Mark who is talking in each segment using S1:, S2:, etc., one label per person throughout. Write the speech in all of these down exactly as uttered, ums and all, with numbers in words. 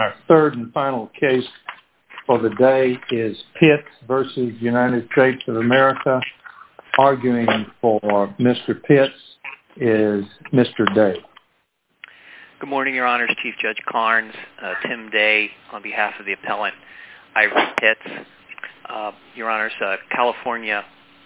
S1: Our third and final case for the day is Pitts versus United States of America. Arguing for Mister Pitts is Mister Day.
S2: Good morning, Your Honors. Chief Judge Carnes, uh, Tim Day on behalf of the appellant Ivory Pitts. Uh, Your Honors, uh, California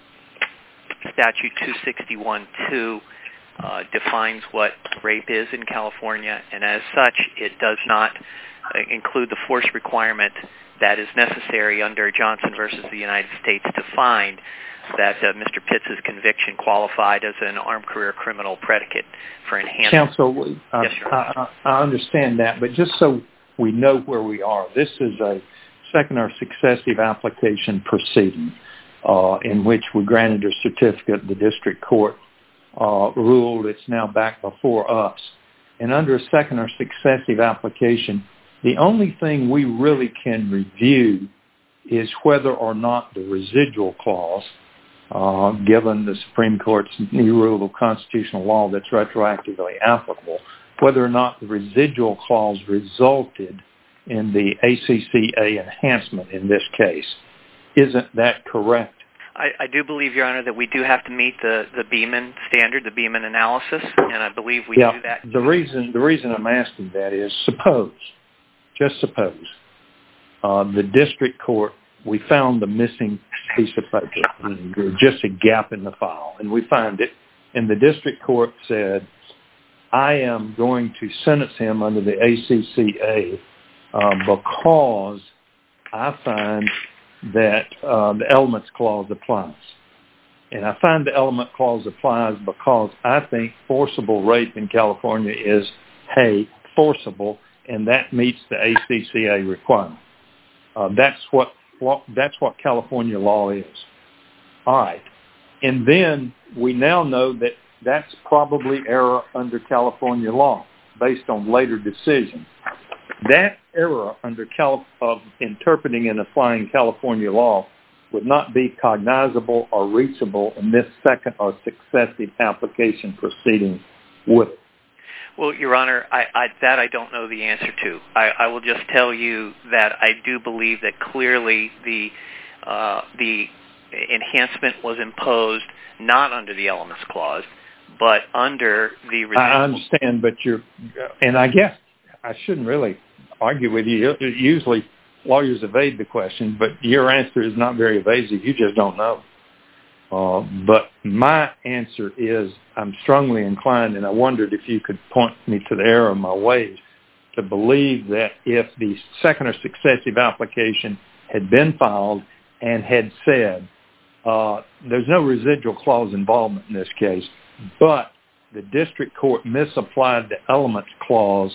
S2: Statute two sixty-one two uh, defines what rape is in California, and as such, it does not uh, include the force requirement that is necessary under Johnson versus the United States to find that uh, Mister Pitts' conviction qualified as an armed career criminal predicate for enhancement.
S1: Counsel, uh, yes, I, I understand that, but just so we know where we are, this is a second or successive application proceeding uh, in which we granted a certificate. The district court uh, ruled it's now back before us. And under a second or successive application, the only thing we really can review is whether or not the residual clause, uh, given the Supreme Court's new rule of constitutional law that's retroactively applicable, whether or not the residual clause resulted in the A C C A enhancement in this case. Isn't that correct?
S2: I, I do believe, Your Honor, that we do have to meet the, the Beeman standard, the Beeman analysis, and I believe we
S1: yeah,
S2: do that.
S1: The reason, the reason I'm asking that is, suppose, just suppose, uh, the district court, we found the missing piece of paper, just a gap in the file, and we find it, and the district court said, I am going to sentence him under the A C C A uh, because I find that uh, the elements clause applies. And I find the element clause applies because I think forcible rape in California is, hey, forcible, and that meets the A C C A requirement. Uh, that's what, what that's what California law is. All right. And then we now know that that's probably error under California law based on later decisions. That error under Cal- of interpreting and applying California law would not be cognizable or reachable in this second or successive application proceeding, would it?
S2: Well, Your Honor, I, I, that I don't know the answer to. I, I will just tell you that I do believe that clearly the uh, the enhancement was imposed not under the elements clause, but under the residual.
S1: I understand, but you're, and I guess I shouldn't really argue with you. Usually lawyers evade the question, but your answer is not very evasive. You just don't know. Uh, but my answer is I'm strongly inclined, and I wondered if you could point me to the error of my ways, to believe that if the second or successive application had been filed and had said, uh, there's no residual clause involvement in this case, but the district court misapplied the elements clause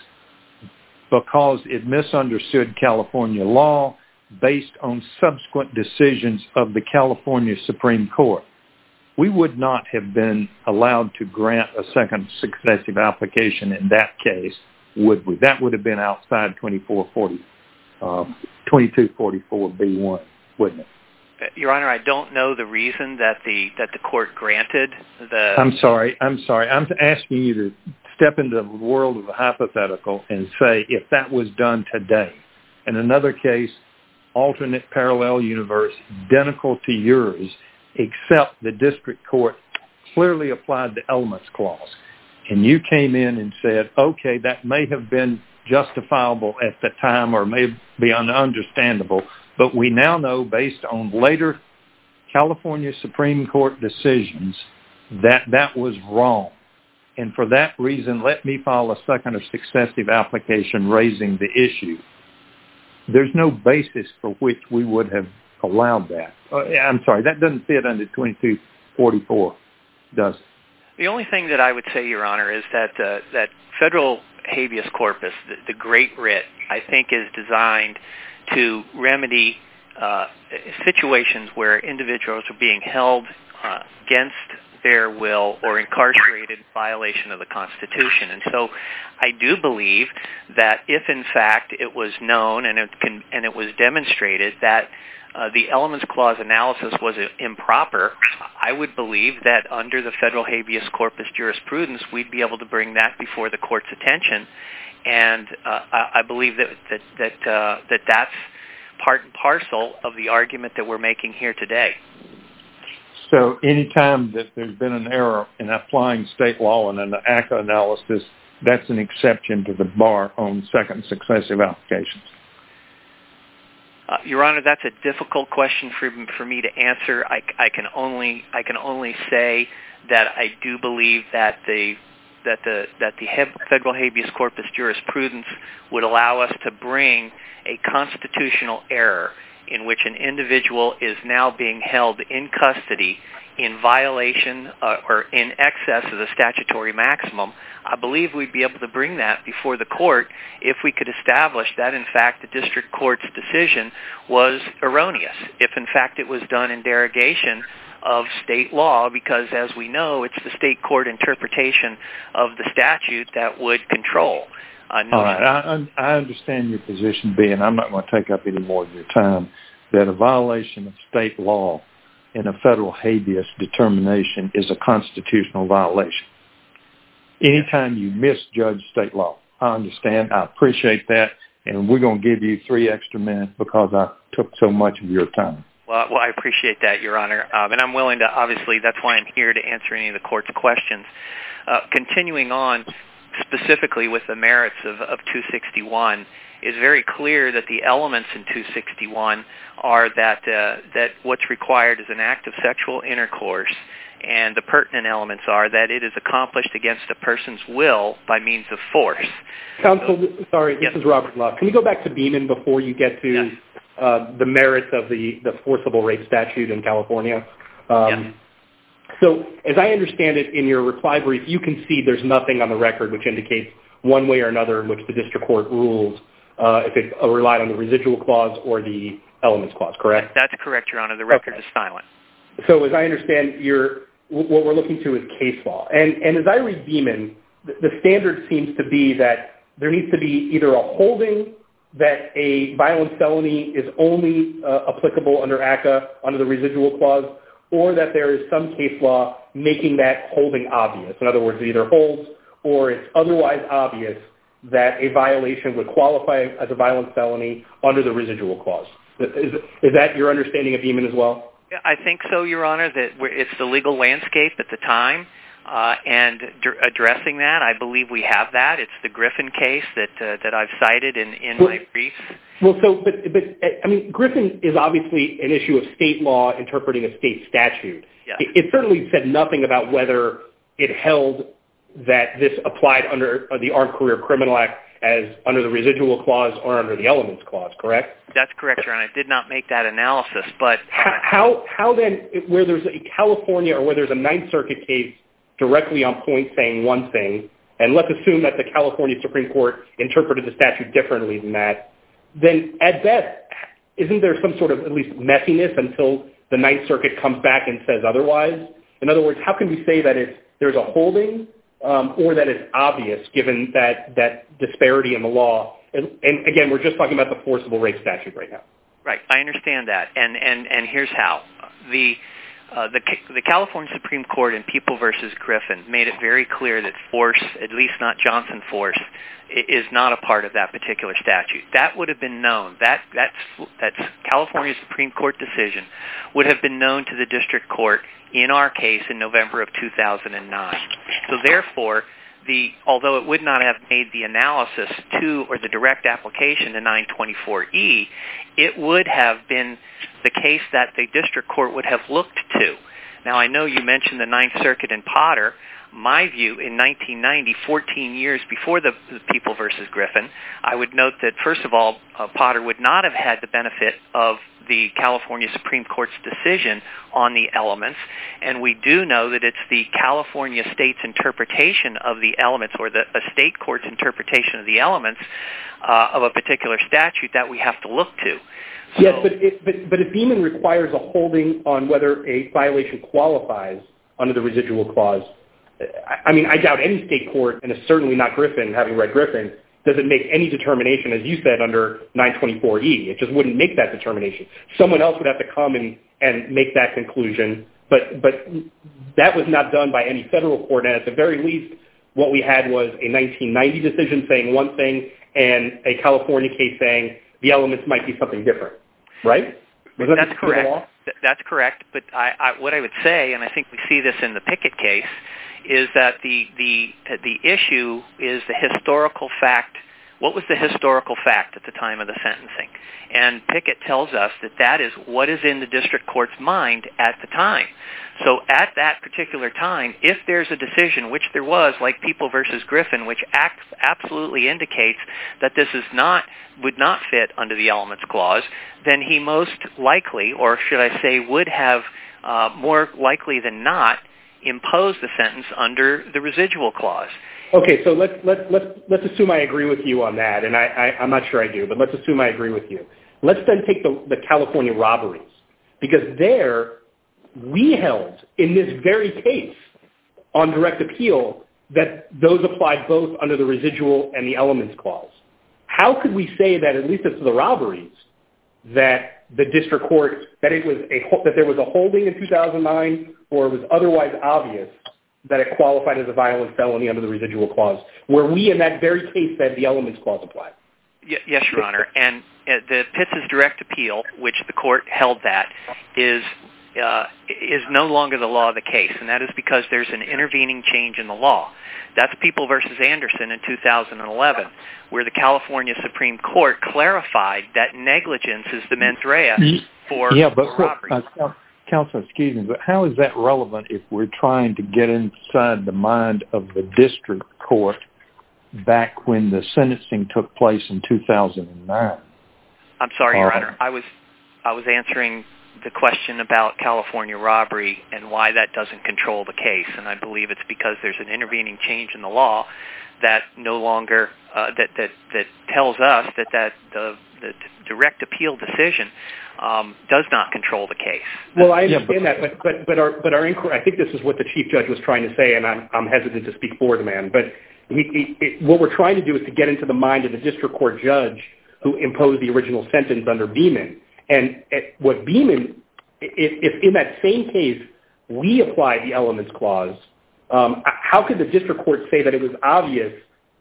S1: because it misunderstood California law based on subsequent decisions of the California Supreme Court. We would not have been allowed to grant a second successive application in that case, would we? That would have been outside twenty-four forty, uh, twenty-two forty-four B one, wouldn't it?
S2: Your Honor, I don't know the reason that the that the court granted the...
S1: I'm sorry. I'm sorry. I'm asking you to step into the world of the hypothetical and say if that was done today. In another case, alternate parallel universe, identical to yours, except the district court clearly applied the elements clause. And you came in and said, okay, that may have been justifiable at the time or may be understandable, but we now know based on later California Supreme Court decisions that that was wrong. And for that reason, let me file a second or successive application raising the issue. There's no basis for which we would have allowed that. Uh, I'm sorry, that doesn't fit under twenty-two forty-four, does it?
S2: The only thing that I would say, Your Honor, is that uh, that federal habeas corpus, the, the Great Writ, I think is designed to remedy uh, situations where individuals are being held uh, against their will or incarcerated in violation of the Constitution. And so I do believe that if, in fact, it was known and it, can, and it was demonstrated that uh, the Elements Clause analysis was improper, I would believe that under the federal habeas corpus jurisprudence, we'd be able to bring that before the court's attention And uh, I, I believe that that that, uh, that that's part and parcel of the argument that we're making here today.
S1: So anytime that there's been an error in applying state law in an A C C A analysis, that's an exception to the bar on second successive applications.
S2: Uh, Your Honor, that's a difficult question for for me to answer. I, I can only I can only say that I do believe that the that the that the federal habeas corpus jurisprudence would allow us to bring a constitutional error in which an individual is now being held in custody in violation uh, or in excess of the statutory maximum. I believe we'd be able to bring that before the court if we could establish that, in fact, the district court's decision was erroneous, if, in fact, it was done in derogation of state law, because, as we know, it's the state court interpretation of the statute that would control. Uh,
S1: All right. I, I understand your position, B, and I'm not going to take up any more of your time, that a violation of state law in a federal habeas determination is a constitutional violation. Anytime you misjudge state law, I understand. I appreciate that, and we're going to give you three extra minutes because I took so much of your time.
S2: Well, well I appreciate that, Your Honor, um, and I'm willing to, obviously, that's why I'm here to answer any of the court's questions. Uh, continuing on, specifically with the merits of, of two sixty-one, is very clear that the elements in two sixty-one are that uh, that what's required is an act of sexual intercourse, and the pertinent elements are that it is accomplished against a person's will by means of force.
S3: Counsel,
S2: so,
S3: sorry, this
S2: yes.
S3: is Robert Love. Can we go back to Beeman before you get to
S2: yes.
S3: uh, the merits of the, the forcible rape statute in California? Um,
S2: yes.
S3: So, as I understand it, in your reply brief, you concede there's nothing on the record which indicates one way or another in which the district court rules uh, if it uh, relied on the residual clause or the elements clause, correct?
S2: That's correct, Your Honor. The record
S3: okay.
S2: is silent.
S3: So, as I understand, you're, what we're looking to is case law. And, and as I read Beeman, the, the standard seems to be that there needs to be either a holding that a violent felony is only uh, applicable under A C C A, under the residual clause, or that there is some case law making that holding obvious. In other words, it either holds or it's otherwise obvious that a violation would qualify as a violent felony under the residual clause. Is, is that your understanding of Beeman as well?
S2: I think so, Your Honor, that it's the legal landscape at the time, uh, and d- addressing that, I believe we have that. It's the Griffin case that uh, that I've cited in, in well, my briefs.
S3: Well, so, but, but, I mean, Griffin is obviously an issue of state law interpreting a state statute.
S2: Yes.
S3: It, it certainly said nothing about whether it held that this applied under the Armed Career Criminal Act as under the residual clause or under the elements clause, correct?
S2: That's correct, Your Honor. I did not make that analysis, but...
S3: How, how then, where there's a California or where there's a Ninth Circuit case directly on point saying one thing, and let's assume that the California Supreme Court interpreted the statute differently than that, then at best, isn't there some sort of at least messiness until the Ninth Circuit comes back and says otherwise? In other words, how can we say that it's, there's a holding um, or that it's obvious given that, that disparity in the law? And, and again, we're just talking about the forcible rape statute right now.
S2: Right, I understand that, and and, and here's how. The, uh, the the California Supreme Court in People versus Griffin made it very clear that force, at least not Johnson force, is not a part of that particular statute. That would have been known. That that's that's California Supreme Court decision would have been known to the district court in our case in November of two thousand nine. So therefore, the although it would not have made the analysis to or the direct application to nine twenty-four E, it would have been the case that the district court would have looked to. Now, I know you mentioned the Ninth Circuit in Potter. My view, in nineteen ninety, fourteen years before the, the People versus Griffin, I would note that, first of all, uh, Potter would not have had the benefit of the California Supreme Court's decision on the elements, and we do know that it's the California state's interpretation of the elements, or the a state court's interpretation of the elements uh, of a particular statute that we have to look to. So,
S3: yes, but, it, but, but if Beeman requires a holding on whether a violation qualifies under the residual clause, I mean, I doubt any state court, and it's certainly not Griffin, having read Griffin, doesn't make any determination, as you said, under nine twenty-four E. It just wouldn't make that determination. Someone else would have to come and, and make that conclusion, but but that was not done by any federal court, and at the very least, what we had was a nineteen ninety decision saying one thing and a California case saying the elements might be something different, right? Was that
S2: That's correct. That's correct. But I, I, what I would say, and I think we see this in the Pickett case, is that the the the issue is the historical fact. What was the historical fact at the time of the sentencing? And Pickett tells us that that is what is in the district court's mind at the time. So at that particular time, if there's a decision, which there was, like People versus Griffin, which acts absolutely indicates that this is not would not fit under the elements clause, then he most likely, or should I say, would have uh, more likely than not imposed the sentence under the residual clause.
S3: Okay, so let's let's let's let's assume I agree with you on that, and I, I I'm not sure I do, but let's assume I agree with you. Let's then take the, the California robberies, because there we held in this very case on direct appeal that those applied both under the residual and the elements clause. How could we say that, at least as to the robberies, that the district court that it was a that there was a holding in two thousand nine, or it was otherwise obvious that it qualified as a violent felony under the residual clause, where we in that very case said the elements clause applied?
S2: Yes, Your Honor. And uh, the Pitts' direct appeal, which the court held that, is uh, is no longer the law of the case, and that is because there's an intervening change in the law. That's People versus Anderson in two thousand eleven, where the California Supreme Court clarified that negligence is the mens rea for
S1: yeah, but
S2: robbery.
S1: Uh, Counsel, excuse me, but how is that relevant if we're trying to get inside the mind of the district court back when the sentencing took place in two thousand nine?
S2: I'm sorry, Your
S1: uh,
S2: Honor. I was I was answering the question about California robbery and why that doesn't control the case, and I believe it's because there's an intervening change in the law that no longer uh, that that that tells us that that the the direct appeal decision um, does not control the case.
S3: Well, I understand yeah, but, that, but but but our but our inquiry, I think this is what the chief judge was trying to say, and I'm I'm hesitant to speak for the man, but he, he, it, what we're trying to do is to get into the mind of the district court judge who imposed the original sentence under Beeman, and it, what Beeman, if, if in that same case we applied the elements clause, um, how could the district court say that it was obvious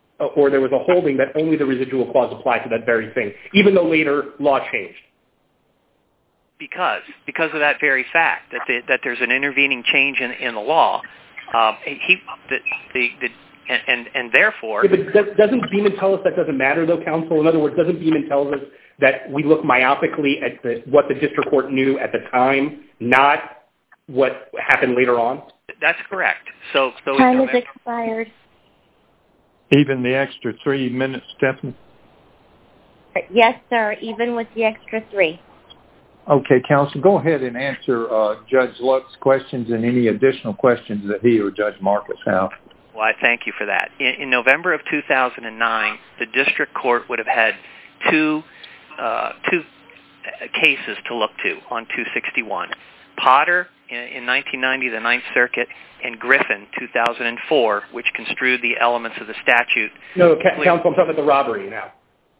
S3: or there was a holding that only the residual clause applied to that very thing, even though later law changed?
S2: Because because of that very fact that the, that there's an intervening change in, in the law, um, he the the, the and, and and therefore.
S3: Yeah, but doesn't Beeman tell us that doesn't matter, though, counsel? In other words, doesn't Beeman tell us that we look myopically at the, what the district court knew at the time, not what happened later on?
S2: That's correct. So, so
S4: time has expired.
S1: Even the extra three minutes, Stephanie?
S4: Yes, sir, even with the extra three.
S1: Okay, counsel, go ahead and answer uh, Judge Luck's questions and any additional questions that he or Judge Marcus have.
S2: Well, I thank you for that. In, in November of two thousand nine, the district court would have had two uh, two cases to look to on two sixty-one. Potter in, in nineteen ninety, the Ninth Circuit, and Griffin, two thousand four, which construed the elements of the statute.
S3: No, counsel, I'm talking about the robbery now.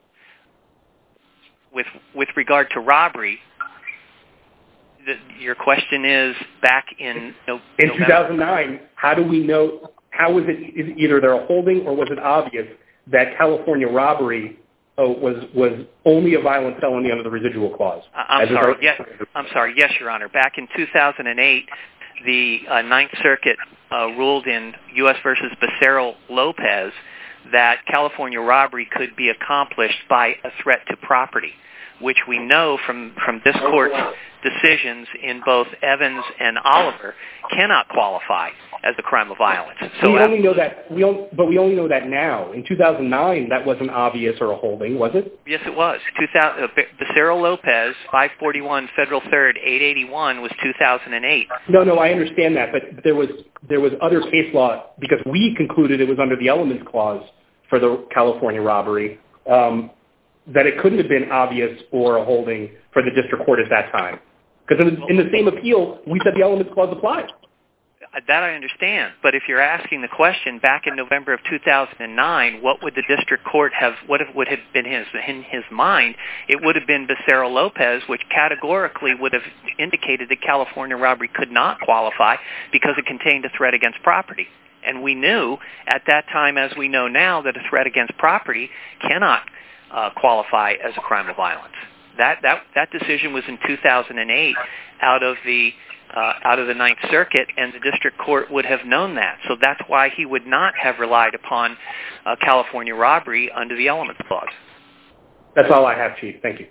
S2: With with regard to robbery, the, your question is back in no,
S3: in
S2: November.
S3: two thousand nine. How do we know? How was it? Is either there a holding or was it obvious that California robbery uh, was was only a violent felony under the residual clause?
S2: I'm sorry. Yes, I'm sorry. Yes, Your Honor. Back in two thousand eight, the uh, Ninth Circuit uh, ruled in U S versus Becerra Lopez that California robbery could be accomplished by a threat to property, which we know from, from this court's decisions in both Evans and Oliver cannot qualify as a crime of violence. So
S3: we only know that we only, but we only know that now. In two thousand nine, that wasn't obvious or a holding, was it?
S2: Yes, it was. two thousand, uh, Becerra Lopez, five forty-one Federal third, eight eighty-one was two thousand eight.
S3: No, no, I understand that, but there was there was other case law because we concluded it was under the elements clause for the California robbery. Um, that it couldn't have been obvious or a holding for the district court at that time. Because in, in the same appeal, we said the elements clause applied.
S2: That I understand. But if you're asking the question back in November of two thousand nine, what would the district court have, what would have been his, in his mind? It would have been Becerra Lopez, which categorically would have indicated that California robbery could not qualify because it contained a threat against property. And we knew at that time, as we know now, that a threat against property cannot uh, qualify as a crime of violence. That that that decision was in two thousand eight out of the uh, out of the Ninth Circuit, and the district court would have known that. So that's why he would not have relied upon uh, California robbery under the Elements Clause.
S3: That's all I have, Chief. Thank you.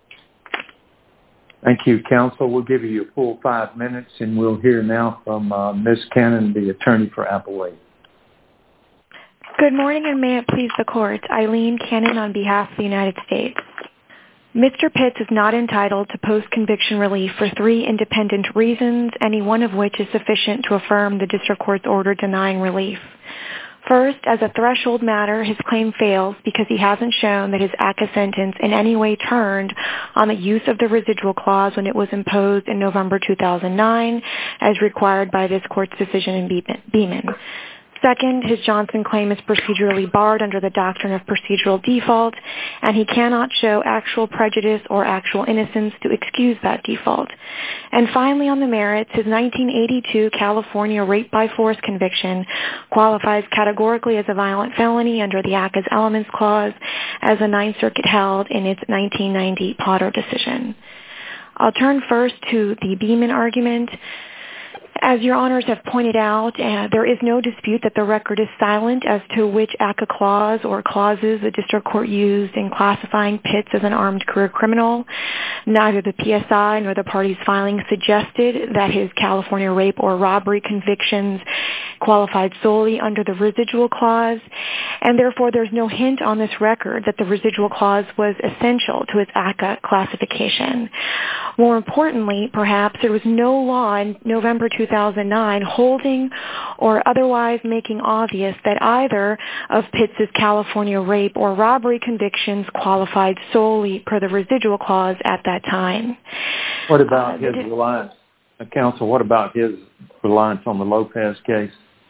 S1: Thank you, counsel. We'll give you a full five minutes, and we'll hear now from uh, Miz Cannon, the attorney for Appellate.
S5: Good morning, and may it please the Court. Eileen Cannon on behalf of the United States. Mister Pitts is not entitled to post-conviction relief for three independent reasons, any one of which is sufficient to affirm the district court's order denying relief. First, as a threshold matter, his claim fails because he hasn't shown that his A C C A sentence in any way turned on the use of the residual clause when it was imposed in November two thousand nine, as required by this court's decision in Beeman. Second, his Johnson claim is procedurally barred under the doctrine of procedural default, and he cannot show actual prejudice or actual innocence to excuse that default. And finally, on the merits, his nineteen eighty-two California rape by force conviction qualifies categorically as a violent felony under the A C Ca's Elements Clause, as the Ninth Circuit held in its nineteen ninety Potter decision. I'll turn first to the Beeman argument. As your honors have pointed out, uh, there is no dispute that the record is silent as to which A C C A clause or clauses the district court used in classifying Pitts as an armed career criminal. Neither the P S I nor the party's filing suggested that his California rape or robbery convictions qualified solely under the residual clause, and therefore there's no hint on this record that the residual clause was essential to its A C C A classification. More importantly, perhaps, there was no law in November two thousand nine holding or otherwise making obvious that either of Pitts' California rape or robbery convictions qualified solely per the residual clause at that time.
S1: What about uh, his reliance, uh, counsel, what about his reliance on the Lopez case?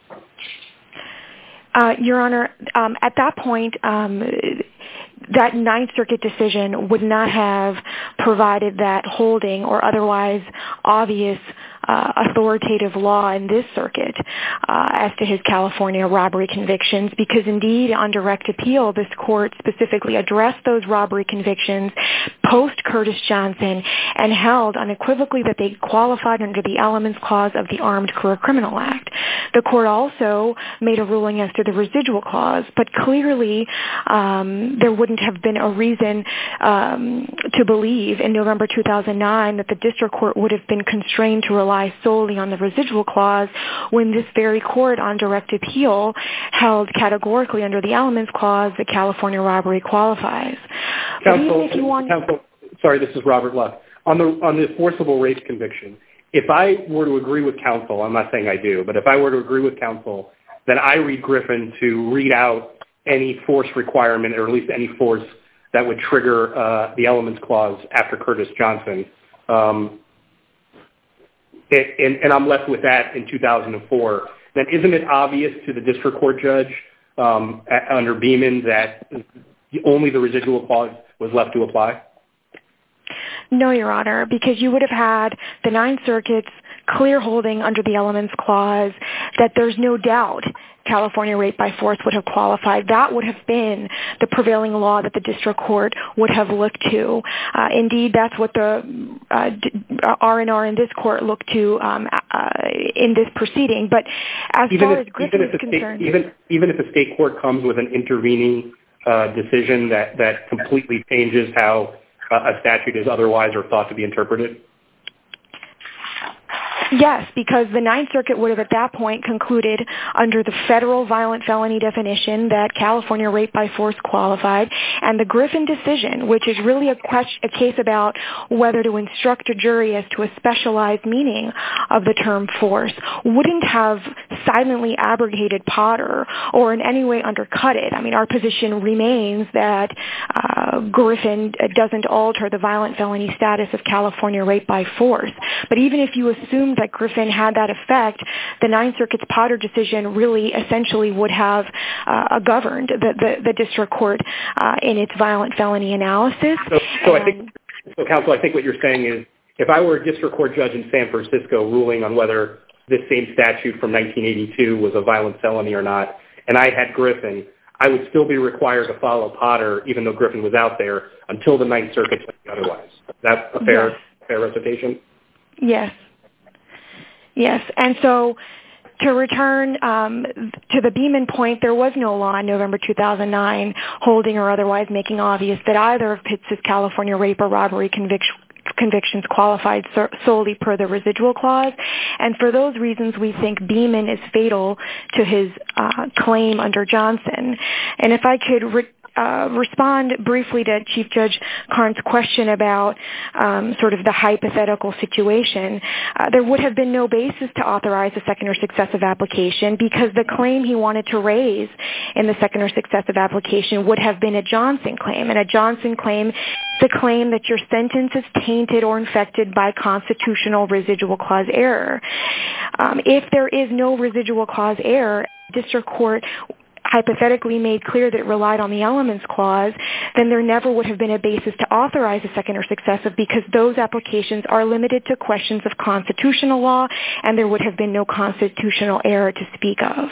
S5: Uh, Your Honor, um, at that point, um, that Ninth Circuit decision would not have provided that holding or otherwise obvious uh, authoritative law in this circuit uh, as to his California robbery convictions, because indeed on direct appeal, this court specifically addressed those robbery convictions post-Curtis Johnson and held unequivocally that they qualified under the Elements Clause of the Armed Career Criminal Act. The court also made a ruling as to the residual clause, but clearly um, there wouldn't have been a reason um, to believe in November two thousand nine that the district court would have been constrained to rely solely on the residual clause when this very court on direct appeal held categorically under the Elements Clause that California robbery qualifies.
S3: Counsel, if you want... Counsel, sorry, this is Robert Luck. On the, on the forcible rape conviction, if I were to agree with counsel, I'm not saying I do, but if I were to agree with counsel, then I read Griffin to read out any force requirement, or at least any force that would trigger uh, the Elements Clause after Curtis Johnson. Um, it, and, and I'm left with that in two thousand four. Then isn't it obvious to the district court judge um, at, under Beeman that only the residual clause was left to apply?
S5: No, Your Honor, because you would have had the Ninth Circuit's clear holding under the Elements Clause that there's no doubt California rape by force would have qualified. That would have been the prevailing law that the district court would have looked to. Uh, indeed, that's what the uh, R and R in this court looked to um, uh, in this proceeding. But as
S3: even
S5: far
S3: if,
S5: as Griffin is
S3: state,
S5: concerned...
S3: Even, even if the state court comes with an intervening uh, decision that, that completely changes how uh, a statute is otherwise or thought to be interpreted?
S5: Yes, because the Ninth Circuit would have at that point concluded under the federal violent felony definition that California rape by force qualified, and the Griffin decision, which is really a, question, a case about whether to instruct a jury as to a specialized meaning of the term force, wouldn't have silently abrogated Potter or in any way undercut it. I mean, our position remains that uh, Griffin doesn't alter the violent felony status of California rape by force. But even if you assume that Griffin had that effect, the Ninth Circuit's Potter decision really essentially would have uh, governed the, the, the district court uh, in its violent felony analysis.
S3: So, so I think, so counsel, I think what you're saying is if I were a district court judge in San Francisco ruling on whether this same statute from nineteen eighty-two was a violent felony or not, and I had Griffin, I would still be required to follow Potter, even though Griffin was out there, until the Ninth Circuit told me otherwise. Is that a fair, yes. fair recitation?
S5: Yes. Yes. And so to return um, to the Beeman point, there was no law in November two thousand nine holding or otherwise making obvious that either of Pitts' California rape or robbery conviction convictions qualified solely per the residual clause. And for those reasons, we think Beeman is fatal to his uh, claim under Johnson. And if I could re- uh, respond briefly to Chief Judge Karn's question about um, sort of the hypothetical situation, uh, there would have been no basis to authorize a second or successive application because the claim he wanted to raise in the second or successive application would have been a Johnson claim. And a Johnson claim the claim that your sentence is tainted or infected by constitutional residual clause error. Um, if there is no residual clause error, district court hypothetically made clear that it relied on the elements clause, then there never would have been a basis to authorize a second or successive because those applications are limited to questions of constitutional law, and there would have been no constitutional error to speak of.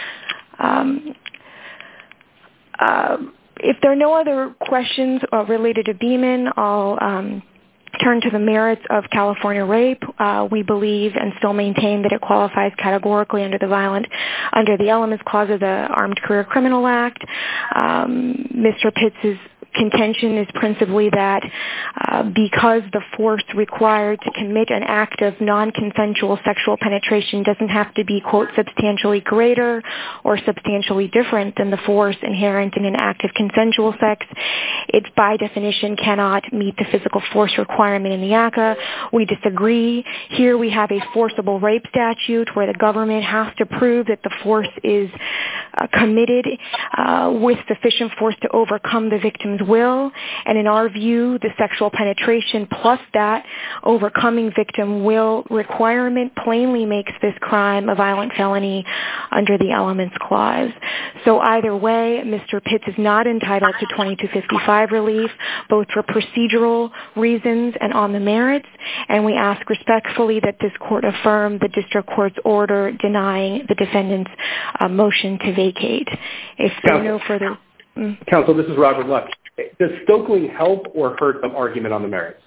S5: Um, uh, If there are no other questions uh, related to Beeman, I'll um, turn to the merits of California rape. Uh, we believe and still maintain that it qualifies categorically under the violent, under the elements clause of the Armed Career Criminal Act. Um, Mister Pitts' contention is principally that uh, because the force required to commit an act of non-consensual sexual penetration doesn't have to be, quote, substantially greater or substantially different than the force inherent in an act of consensual sex, it by definition cannot meet the physical force requirement in the A C A. We disagree. Here we have a forcible rape statute where the government has to prove that the force is uh, committed uh, with sufficient force to overcome the victim's will, and in our view, the sexual penetration plus that overcoming victim will requirement plainly makes this crime a violent felony under the elements clause. So either way, Mister Pitts is not entitled to twenty-two fifty-five relief, both for procedural reasons and on the merits, and we ask respectfully that this court affirm the district court's order denying the defendant's uh, motion to vacate. If there are no further... Mm.
S3: Counsel, this is Robert Luck. Does Stoeckling help or hurt the argument on the merits?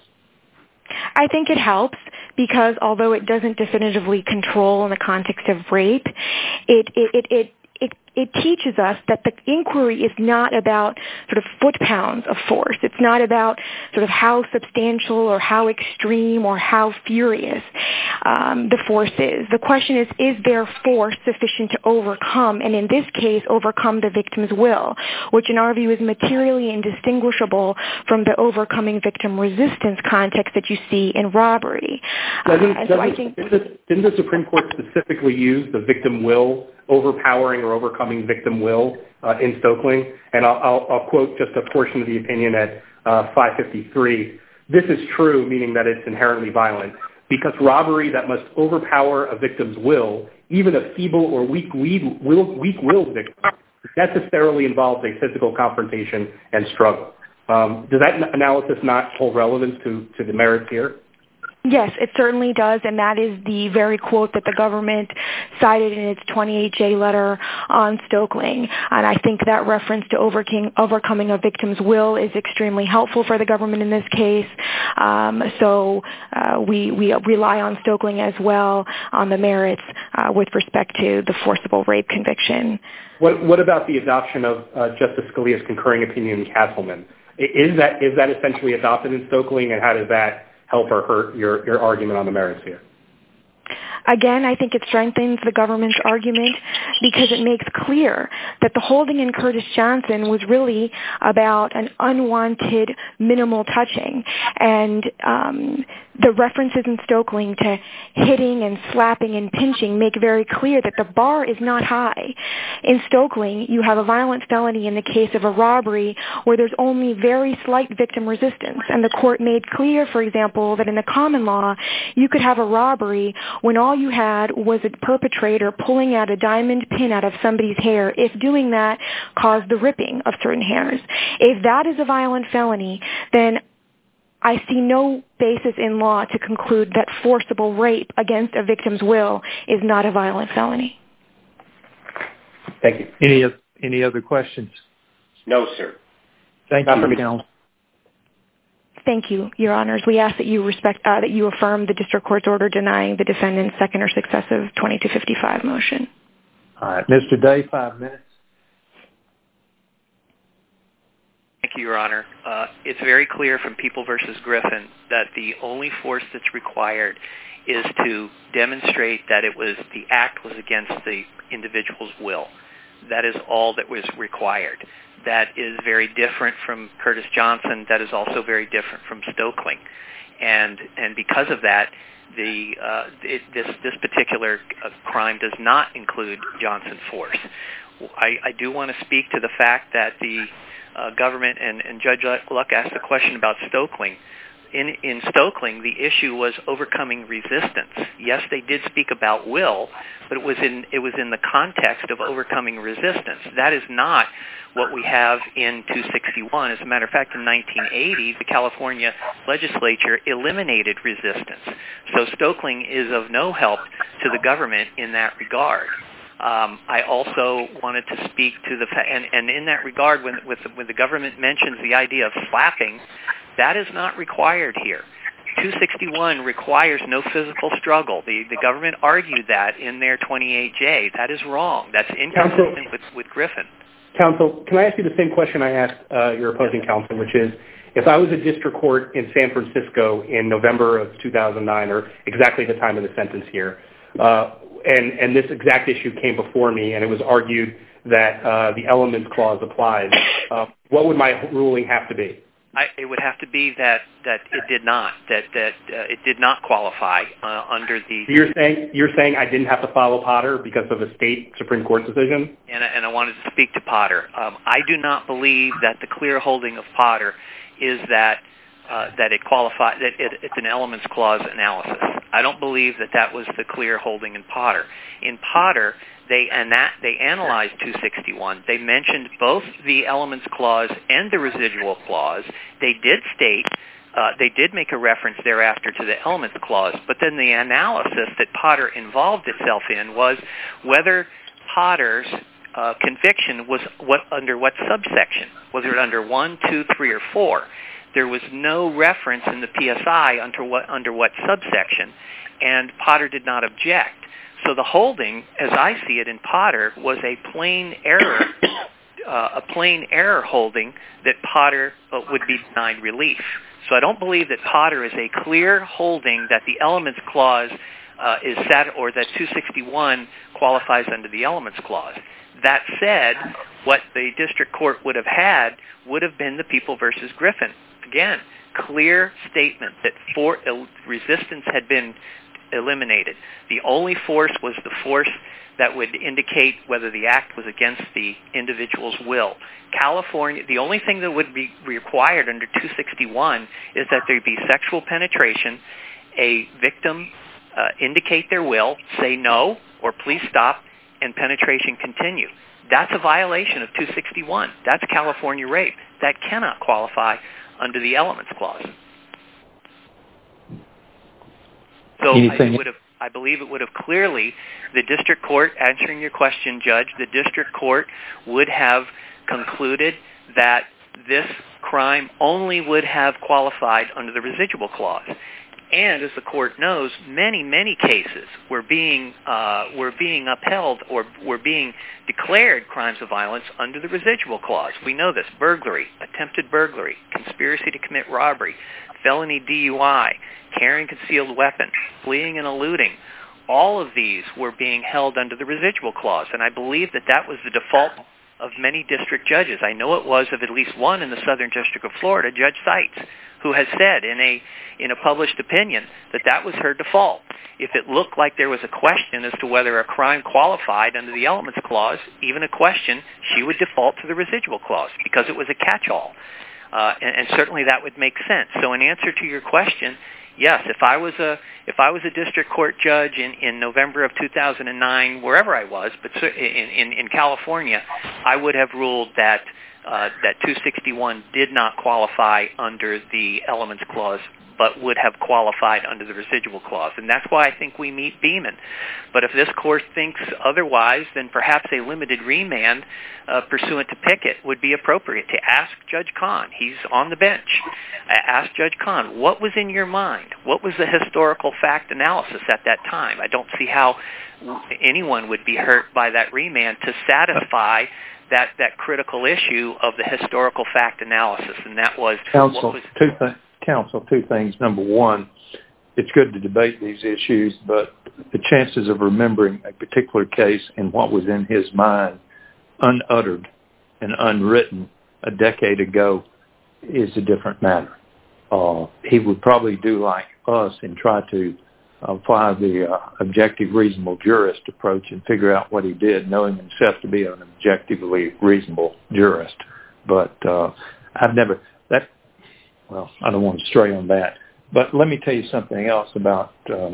S5: I think it helps because although it doesn't definitively control in the context of rape, it it it, it It, it teaches us that the inquiry is not about sort of foot-pounds of force. It's not about sort of how substantial or how extreme or how furious um, the force is. The question is, is there force sufficient to overcome, and in this case, overcome the victim's will, which in our view is materially indistinguishable from the overcoming victim resistance context that you see in robbery.
S3: Doesn't,
S5: uh,
S3: doesn't,
S5: so I think,
S3: didn't, the, didn't the Supreme Court specifically use the victim will, overpowering or overcoming victim will uh, in Stoeckling? And I'll, I'll, I'll quote just a portion of the opinion at uh, five fifty-three. This is true, meaning that it's inherently violent, because robbery that must overpower a victim's will, even a feeble or weak-willed weak victim, necessarily involves a physical confrontation and struggle. Um, does that analysis not hold relevance to, to the merits here?
S5: Yes, it certainly does, and that is the very quote that the government cited in its twenty-eight J letter on Stoeckling. And I think that reference to overcoming, overcoming a victim's will is extremely helpful for the government in this case. Um, so uh, we, we rely on Stoeckling as well on the merits uh, with respect to the forcible rape conviction.
S3: What, what about the adoption of uh, Justice Scalia's concurring opinion in Castleman? Is that, is that essentially adopted in Stoeckling, and how does that help or hurt your, your argument on the merits here?
S5: Again, I think it strengthens the government's argument because it makes clear that the holding in Curtis Johnson was really about an unwanted minimal touching. And um, the references in Stoeckling to hitting and slapping and pinching make very clear that the bar is not high. In Stoeckling, you have a violent felony in the case of a robbery where there's only very slight victim resistance. And the court made clear, for example, that in the common law, you could have a robbery when all you had was a perpetrator pulling out a diamond pin out of somebody's hair if doing that caused the ripping of certain hairs. If that is a violent felony, then I see no basis in law to conclude that forcible rape against a victim's will is not a violent felony.
S3: Thank you.
S1: Any, any other questions?
S6: No, sir.
S1: Thank
S3: Not
S1: you, counsel.
S5: Thank you, Your Honors. We ask that you respect uh, that you affirm the district court's order denying the defendant's second or successive twenty-two fifty-five motion.
S1: All right, Mister Day, five minutes.
S2: Thank you, Your Honor. Uh, it's very clear from People v. Griffin that the only force that's required is to demonstrate that it was the act was against the individual's will. That is all that was required. That is very different from Curtis Johnson. That is also very different from Stoeckling. And and because of that, the uh, it, this this particular uh, crime does not include Johnson force. I, I do want to speak to the fact that the uh, government and, and Judge Luck asked a question about Stoeckling. In, in Stoeckling, the issue was overcoming resistance. Yes, they did speak about will, but it was in it was in the context of overcoming resistance. That is not what we have in two sixty-one. As a matter of fact, in nineteen eighty, the California legislature eliminated resistance. So Stoeckling is of no help to the government in that regard. Um, I also wanted to speak to the fa- and, and in that regard, when, with the, when the government mentions the idea of slapping, that is not required here. two sixty-one requires no physical struggle. The, the government argued that in their twenty-eight J. That is wrong. That's inconsistent with, with Griffin.
S3: Counsel, can I ask you the same question I asked uh, your opposing counsel, which is, if I was a district court in San Francisco in November of two thousand nine, or exactly the time of the sentence here, uh, and, and this exact issue came before me, and it was argued that uh, the elements clause applied, uh, what would my ruling have to be?
S2: I, it would have to be that, that it did not, that that uh, it did not qualify uh, under the...
S3: You're saying you're saying I didn't have to follow Potter because of a state Supreme Court decision?
S2: And, and I wanted to speak to Potter. Um, I do not believe that the clear holding of Potter is that uh, that it qualifies, that it, it's an elements clause analysis. I don't believe that that was the clear holding in Potter. In Potter, they and that they analyzed two sixty-one. They mentioned both the elements clause and the residual clause. They did state, uh, they did make a reference thereafter to the elements clause, but then the analysis that Potter involved itself in was whether Potter's uh, conviction was what under what subsection. Was it under one, two, three, or four? There was no reference in the P S I under what under what subsection, and Potter did not object. So the holding, as I see it in Potter, was a plain error, uh, a plain error holding that Potter uh, would be denied relief. So I don't believe that Potter is a clear holding that the elements clause uh, is set, or that two sixty-one qualifies under the elements clause. That said, what the district court would have had would have been the People versus Griffin. Again, clear statement that for, uh, resistance had been eliminated. The only force was the force that would indicate whether the act was against the individual's will. California, the only thing that would be required under two sixty-one is that there be sexual penetration, a victim uh, indicate their will, say no, or please stop, and penetration continue. That's a violation of two sixty-one. That's California rape. That cannot qualify under the elements clause. So I, would have, I believe it would have clearly, the district court, answering your question, Judge, the district court would have concluded that this crime only would have qualified under the residual clause. And as the court knows, many, many cases were being uh, were being upheld or were being declared crimes of violence under the residual clause. We know this: burglary, attempted burglary, conspiracy to commit robbery, felony D U I, carrying concealed weapon, fleeing and eluding. All of these were being held under the residual clause, and I believe that that was the default of many district judges. I know it was of at least one in the Southern District of Florida, Judge Seitz, who has said in a in a published opinion that that was her default. If it looked like there was a question as to whether a crime qualified under the elements clause, even a question, she would default to the residual clause because it was a catch-all. Uh, and, and certainly that would make sense. So in answer to your question, yes, if I was a if I was a district court judge in, in November of two thousand nine, wherever I was, but in, in, in California, I would have ruled that uh, that two sixty-one did not qualify under the elements clause, but would have qualified under the residual clause. And that's why I think we meet Beeman. But if this court thinks otherwise, then perhaps a limited remand uh, pursuant to Pickett would be appropriate to ask Judge Kahn. He's on the bench. Ask Judge Kahn, what was in your mind? What was the historical fact analysis at that time? I don't see how anyone would be hurt by that remand to satisfy that, that critical issue of the historical fact analysis. And that was...
S1: Counsel,
S2: what was,
S1: two things. Counsel, two things. Number one, it's good to debate these issues, but the chances of remembering a particular case and what was in his mind unuttered and unwritten a decade ago is a different matter. Uh, he would probably do like us and try to apply the uh, objective reasonable jurist approach and figure out what he did, knowing himself to be an objectively reasonable jurist. But uh, I've never... that. Well, I don't want to stray on that. But let me tell you something else about uh,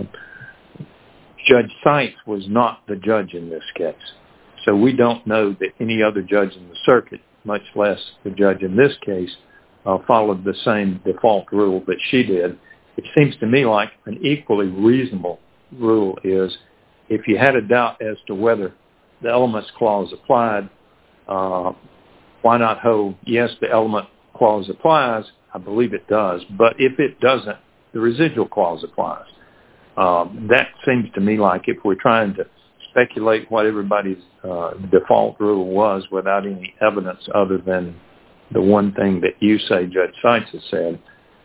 S1: Judge Seitz was not the judge in this case. So we don't know that any other judge in the circuit, much less the judge in this case, uh, followed the same default rule that she did. It seems to me like an equally reasonable rule is if you had a doubt as to whether the elements clause applied, uh, why not hold, yes, the element clause applies, I believe it does, but if it doesn't, the residual clause applies. Um, that seems to me like if we're trying to speculate what everybody's uh, default rule was without any evidence other than the one thing that you say Judge Seitz has said,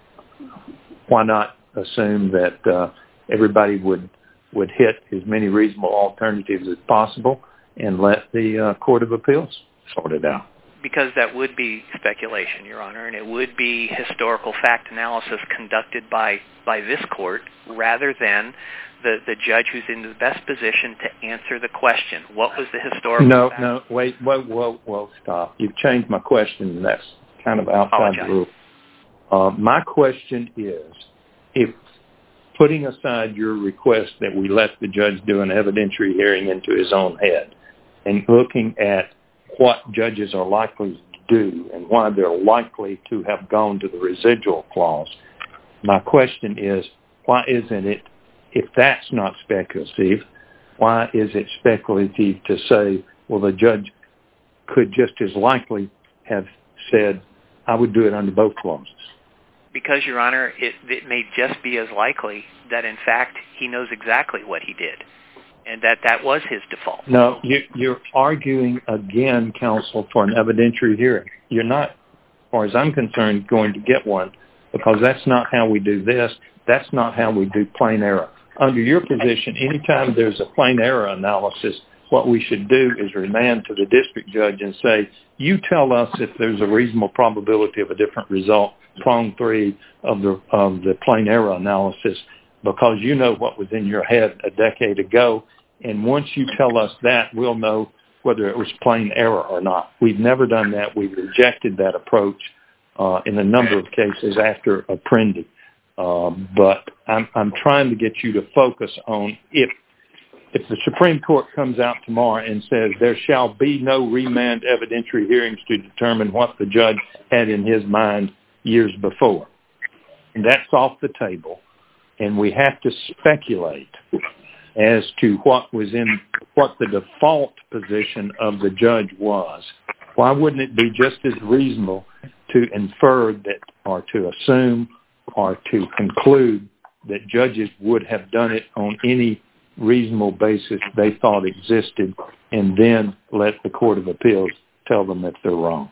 S1: why not assume that uh, everybody would, would hit as many reasonable alternatives as possible and let the uh, Court of Appeals sort it out?
S2: Because that would be speculation, Your Honor, and it would be historical fact analysis conducted by, by this court rather than the, the judge who's in the best position to answer the question. What was the historical
S1: No,
S2: fact?
S1: no, wait, whoa, whoa, whoa, stop. You've changed my question, and that's kind of outside the rule. Uh, my question is, if putting aside your request that we let the judge do an evidentiary hearing into his own head and looking at what judges are likely to do and why they're likely to have gone to the residual clause. My question is, why isn't it, if that's not speculative, why is it speculative to say, well, the judge could just as likely have said, I would do it under both clauses?
S2: Because, Your Honor, it, it may just be as likely that, in fact, he knows exactly what he did. And that that was his default.
S1: No, you, you're arguing again, counsel, for an evidentiary hearing. You're not, as far as I'm concerned, going to get one because that's not how we do this. That's not how we do plain error. Under your position, anytime there's a plain error analysis, what we should do is remand to the district judge and say, you tell us if there's a reasonable probability of a different result, prong three of the, of the plain error analysis, because you know what was in your head a decade ago. And once you tell us that, we'll know whether it was plain error or not. We've never done that. We've rejected that approach uh, in a number of cases after Apprendi. Um, but I'm, I'm trying to get you to focus on if if the Supreme Court comes out tomorrow and says there shall be no remand evidentiary hearings to determine what the judge had in his mind years before. And that's off the table. And we have to speculate as to what was in, what the default position of the judge was. Why wouldn't it be just as reasonable to infer that, or to assume, or to conclude that judges would have done it on any reasonable basis they thought existed, and then let the Court of Appeals tell them if they're wrong?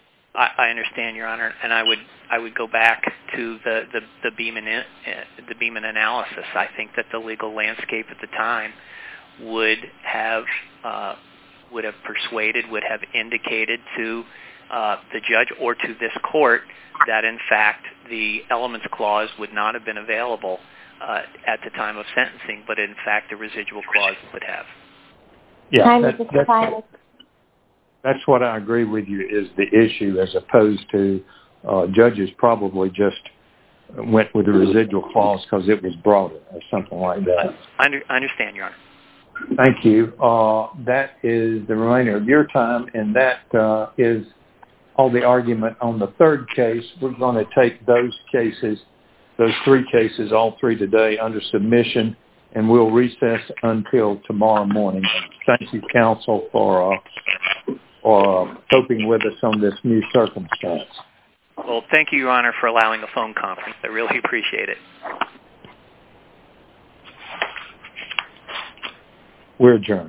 S2: I, I understand, Your Honor, and I would I would go back to the the, the Beeman uh, the Beeman analysis. I think that the legal landscape at the time would have uh, would have persuaded, would have indicated to uh, the judge or to this court that, in fact, the elements clause would not have been available uh, at the time of sentencing, but in fact, the residual clause would have.
S1: Yeah, that, that's, that's what I agree with you is the issue, as opposed to uh, judges probably just went with the residual clause because it was broader or something like that.
S2: I, under, I understand, Your Honor.
S1: Thank you. Uh, that is the remainder of your time, and that uh, is all the argument on the third case. We're going to take those cases, those three cases, all three today, under submission, and we'll recess until tomorrow morning. Thank you, counsel, for, uh, for uh, coping with us on this new circumstance.
S2: Well, thank you, Your Honor, for allowing a phone conference. I really appreciate it.
S1: We're adjourned.